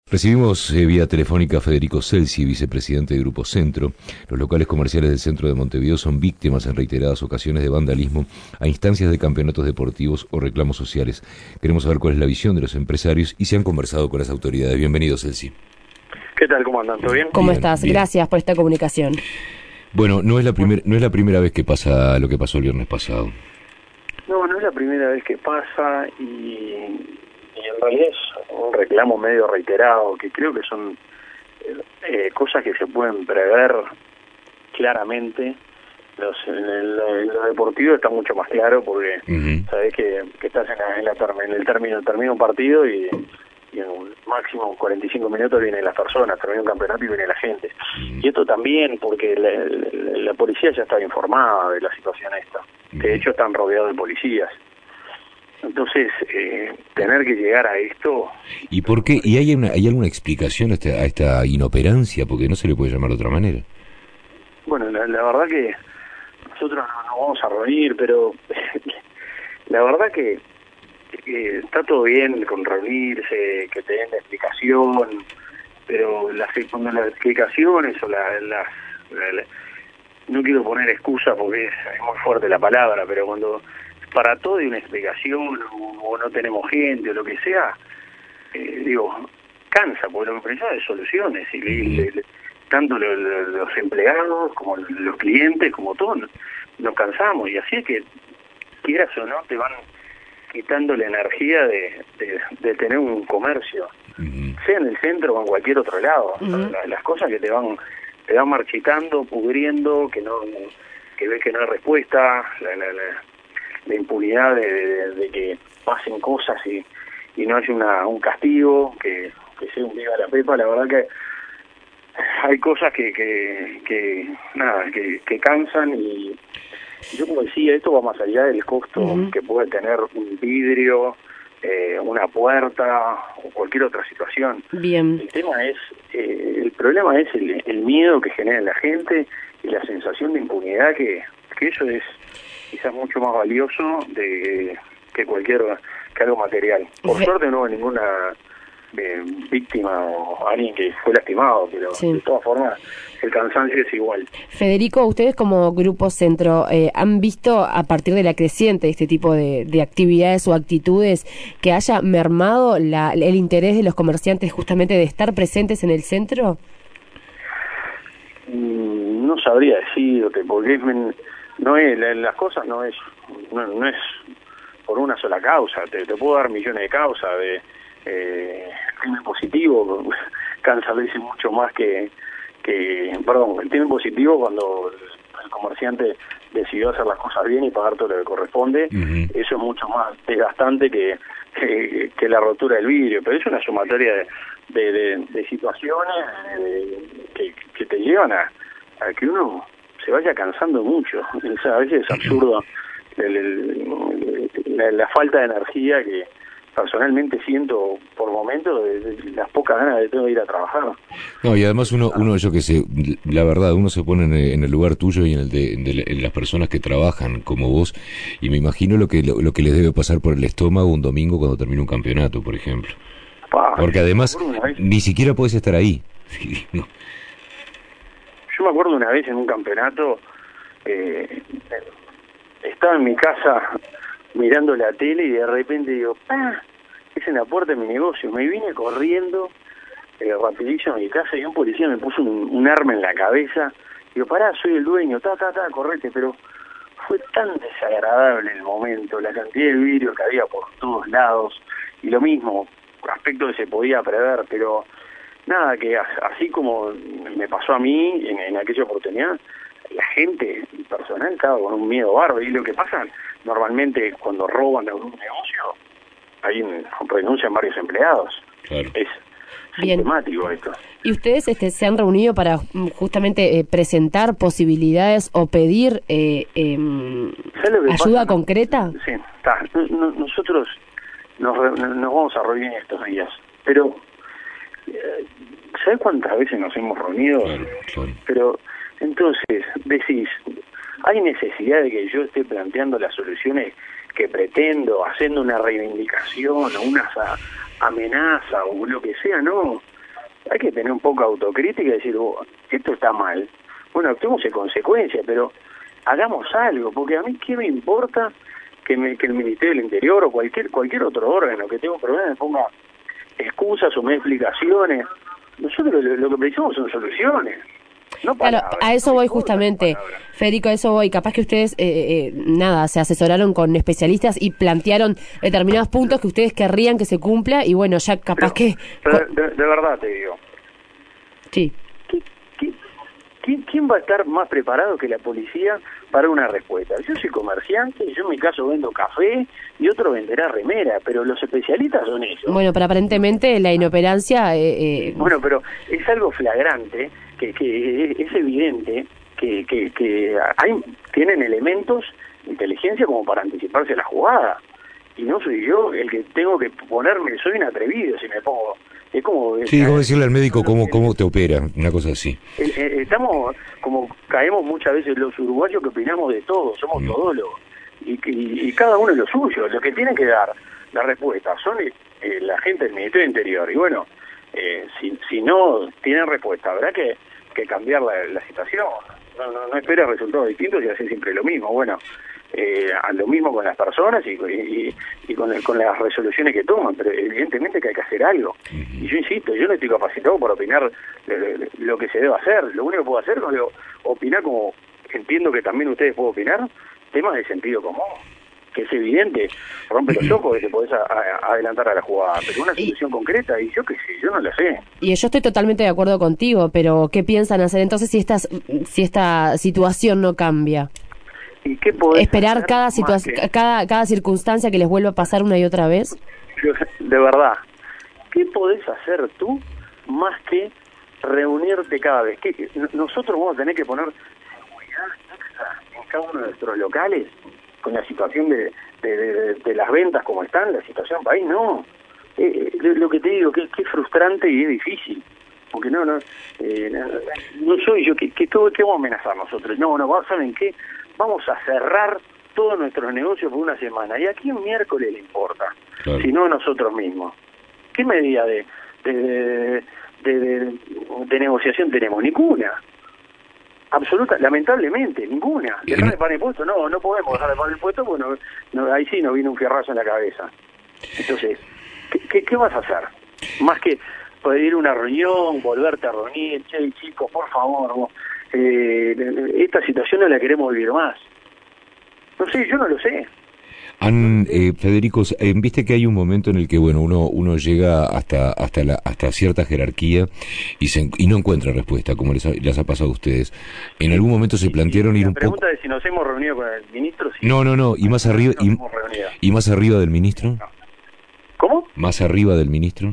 Recibimos vía telefónica a Federico Celsi, vicepresidente de Grupo Centro. Los locales comerciales del centro de Montevideo son víctimas en reiteradas ocasiones de vandalismo a instancias de campeonatos deportivos o reclamos sociales. Queremos saber cuál es la visión de los empresarios y si han conversado con las autoridades. Bienvenido, Celsi. ¿Qué tal? ¿Cómo andan? ¿Todo bien? ¿Cómo estás? Bien. Gracias por esta comunicación. Bueno, no es la primera vez que pasa lo que pasó el viernes pasado. No es la primera vez que pasa y en realidad es un reclamo medio reiterado, que creo que son cosas que se pueden prever claramente. En lo deportivo está mucho más claro porque sabés que estás en el término un partido y en un máximo 45 minutos vienen las personas, termina un campeonato y viene la gente. Y esto también porque la policía ya estaba informada de la situación esta. De hecho están rodeados de policías. Entonces, tener que llegar a esto... ¿Y por qué? ¿Y hay alguna explicación a esta inoperancia? Porque no se le puede llamar de otra manera. Bueno, la verdad que nosotros no vamos a reunir, pero la verdad que está todo bien con reunirse, que te den la explicación, pero cuando las explicaciones o no quiero poner excusa porque es muy fuerte la palabra, pero cuando para todo hay una explicación o no tenemos gente o lo que sea, cansa, porque lo que precisa es soluciones y tanto los empleados como los clientes, como todos, nos cansamos y así es que, quieras o no, te van quitando la energía de tener un comercio, sea en el centro o en cualquier otro lado. Las cosas que te van marchitando, pudriendo, que ves que no hay respuesta, la impunidad de que pasen cosas y no haya un castigo, que sea un viva la pepa. La verdad que hay cosas que cansan y yo, como decía, esto va más allá del costo que puede tener un vidrio, una puerta o cualquier otra situación. Bien. El problema es el miedo que genera la gente y la sensación de impunidad que eso es quizás mucho más valioso que algo material. Por suerte no hubo ninguna víctima o alguien que fue lastimado, pero sí, de todas formas el cansancio es igual. Federico, ustedes como Grupo Centro, ¿han visto a partir de la creciente de este tipo de actividades o actitudes que haya mermado el interés de los comerciantes justamente de estar presentes en el centro? No sabría decirte, porque las cosas no es por una sola causa. Te puedo dar millones de causas de crimen positivo, cansa a veces mucho más el crimen positivo cuando el comerciante decidió hacer las cosas bien y pagar todo lo que corresponde. Eso es mucho más desgastante que la rotura del vidrio, pero es una sumatoria de situaciones que te llevan a que uno se vaya cansando mucho. O sea, a veces es absurdo la falta de energía que personalmente siento por momentos, de las pocas ganas que tengo de ir a trabajar. No, y además uno yo que sé, la verdad, uno se pone en el lugar tuyo y en el de las personas que trabajan como vos, y me imagino lo que les debe pasar por el estómago un domingo cuando termina un campeonato, por ejemplo. Porque además ni siquiera podés estar ahí. Yo me acuerdo una vez en un campeonato, estaba en mi casa mirando la tele y de repente digo, es en la puerta de mi negocio. Me vine corriendo rapidísimo a mi casa y un policía me puso un arma en la cabeza. Digo, pará, soy el dueño, correte. Pero fue tan desagradable el momento, la cantidad de vidrio que había por todos lados y lo mismo, aspecto que se podía prever, pero nada, que así como me pasó a mí en aquella oportunidad, la gente, el personal, estaba con un miedo bárbaro. Y lo que pasa normalmente cuando roban de algún negocio, ahí renuncian varios empleados. Claro. Es sistemático esto. ¿Y ustedes se han reunido para justamente presentar posibilidades o pedir ayuda concreta? Sí, nosotros nos vamos a reunir estos días, pero ¿sabes cuántas veces nos hemos reunido? Claro. Pero entonces decís, ¿hay necesidad de que yo esté planteando las soluciones que pretendo, haciendo una reivindicación o una amenaza o lo que sea? No, hay que tener un poco de autocrítica y decir, esto está mal, bueno, actuemos en consecuencia, pero hagamos algo, porque a mí qué me importa que el Ministerio del Interior o cualquier otro órgano que tenga un problema me ponga excusas o me dé explicaciones. Nosotros lo que precisamos son soluciones. No palabras, claro, a eso voy justamente, Federico, a eso voy. Capaz que ustedes, se asesoraron con especialistas y plantearon determinados puntos que ustedes querrían que se cumpla y bueno, ya capaz pero de verdad te digo. Sí. ¿Quién va a estar más preparado que la policía para una respuesta? Yo soy comerciante, yo en mi caso vendo café y otro venderá remera, pero los especialistas son ellos. Bueno, pero aparentemente la inoperancia... Bueno, pero es algo flagrante, que es evidente que tienen elementos de inteligencia como para anticiparse a la jugada. Y no soy yo el que tengo que ponerme, soy un atrevido si me pongo... Es como... Sí, como decirle al médico cómo te opera, una cosa así. Estamos, como caemos muchas veces los uruguayos que opinamos de todo, somos todólogos, y cada uno es lo suyo. Lo que tienen que dar la respuesta son la gente del Ministerio del Interior, y bueno, si no tienen respuesta, habrá que cambiar la situación. No esperes resultados distintos y hacer siempre lo mismo. Bueno, a lo mismo con las personas y con las resoluciones que toman, pero evidentemente que hay que hacer algo. Y yo insisto, yo no estoy capacitado para opinar lo que se debe hacer. Lo único que puedo hacer es opinar, como entiendo que también ustedes pueden opinar, temas de sentido común, que es evidente, rompe los ojos que te podés adelantar a la jugada, pero una solución concreta, y yo qué sé, yo no lo sé. Y yo estoy totalmente de acuerdo contigo, pero ¿qué piensan hacer entonces si esta situación no cambia? ¿Y qué podés esperar hacer cada circunstancia que les vuelva a pasar una y otra vez? De verdad, ¿qué podés hacer tú más que reunirte cada vez? Nosotros vamos a tener que poner seguridad en cada uno de nuestros locales con la situación de las ventas como están, la situación país, no. Lo que te digo, que es frustrante y es difícil. Porque no soy yo, ¿qué vamos a amenazar nosotros? No, ¿saben qué? Vamos a cerrar todos nuestros negocios por una semana. ¿Y a quién miércoles le importa? Claro. Si no a nosotros mismos. ¿Qué medida de negociación tenemos? Ninguna. Absoluta, lamentablemente, ninguna. ¿Dejar de pagar impuestos? No podemos dejar de pagar impuestos porque ahí sí nos viene un fierrazo en la cabeza. Entonces, ¿qué vas a hacer? Más que pedir una reunión, volverte a reunir, che, chicos, por favor, esta situación no la queremos vivir más. No sé, yo no lo sé. Federico, viste que hay un momento en el que uno llega hasta cierta jerarquía y no encuentra respuesta, como les ha pasado a ustedes. En algún momento se plantearon ir un poco... La pregunta es si nos hemos reunido con el ministro. Si no, y más arriba y más arriba del ministro. No. ¿Cómo? Más arriba del ministro.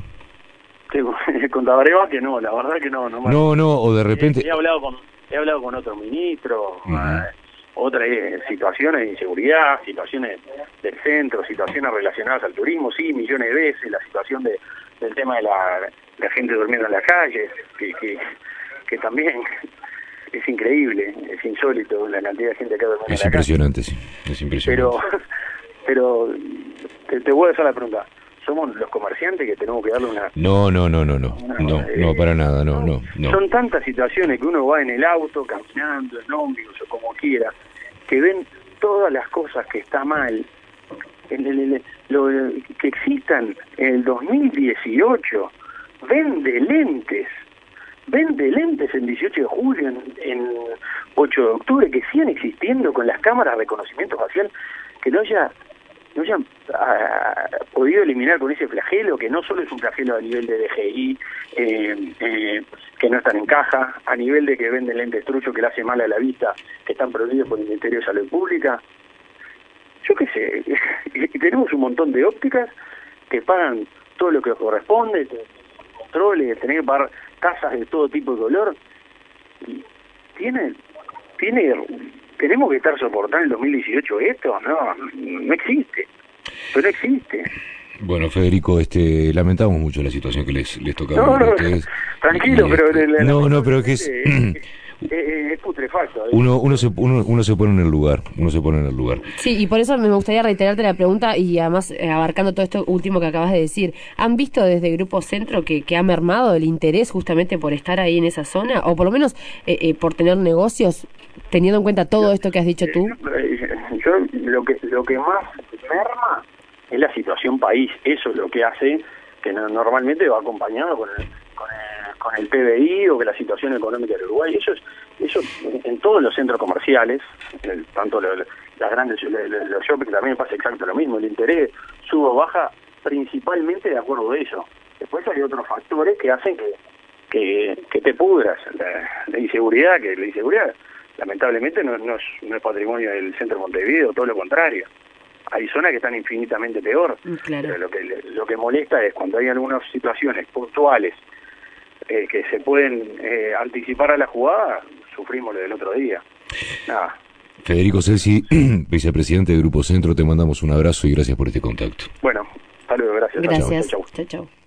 Con Tabaré que no, la verdad que no. No, o de repente... He hablado con otros ministros, otras situaciones de inseguridad, situaciones del centro, situaciones relacionadas al turismo, sí, millones de veces, la situación del tema de la gente durmiendo en la calle, que también es increíble, es insólito la cantidad de gente que duerme en la calle. Es impresionante, sí, es impresionante. Pero te voy a hacer la pregunta. ¿Somos los comerciantes que tenemos que darle una... No, para nada, no. Son tantas situaciones que uno va en el auto, caminando, en ómnibus o como quiera, que ven todas las cosas que está mal, que existan en el 2018, vende lentes el 18 de julio, en 8 de octubre, que sigan existiendo con las cámaras de reconocimiento facial, que no hayan podido eliminar con ese flagelo, que no solo es un flagelo a nivel de DGI, que no están en caja, a nivel de que venden lentes truchos que le hace mal a la vista, que están prohibidos por el Ministerio de Salud Pública. Yo qué sé, y tenemos un montón de ópticas que pagan todo lo que corresponde, controles, tener que pagar tasas de todo tipo de color, y ¿tenemos que estar soportando el 2018 esto? No existe. Pero no existe. Bueno, Federico, lamentamos mucho la situación que les tocaba a ustedes. Tranquilo, pero... No, pero que es putrefacto. Uno se pone en el lugar, Sí, y por eso me gustaría reiterarte la pregunta y además abarcando todo esto último que acabas de decir. ¿Han visto desde Grupo Centro que ha mermado el interés justamente por estar ahí en esa zona? O por lo menos por tener negocios, teniendo en cuenta todo esto que has dicho tú. Yo lo que más merma es la situación país. Eso es lo que hace que normalmente va acompañado con el PBI o que la situación económica del Uruguay. Eso en todos los centros comerciales, tanto las grandes, los shopping también pasa exacto lo mismo. El interés sube o baja principalmente de acuerdo a eso. Después hay otros factores que hacen que te pudras. La inseguridad lamentablemente no es patrimonio del centro de Montevideo, todo lo contrario. Hay zonas que están infinitamente peor. Claro. Pero lo que molesta es cuando hay algunas situaciones puntuales que se pueden anticipar a la jugada, sufrimos lo del otro día. Nada. Federico Celsi, vicepresidente de Grupo Centro, te mandamos un abrazo y gracias por este contacto. Bueno, hasta luego, gracias. Gracias. Chau. Chau.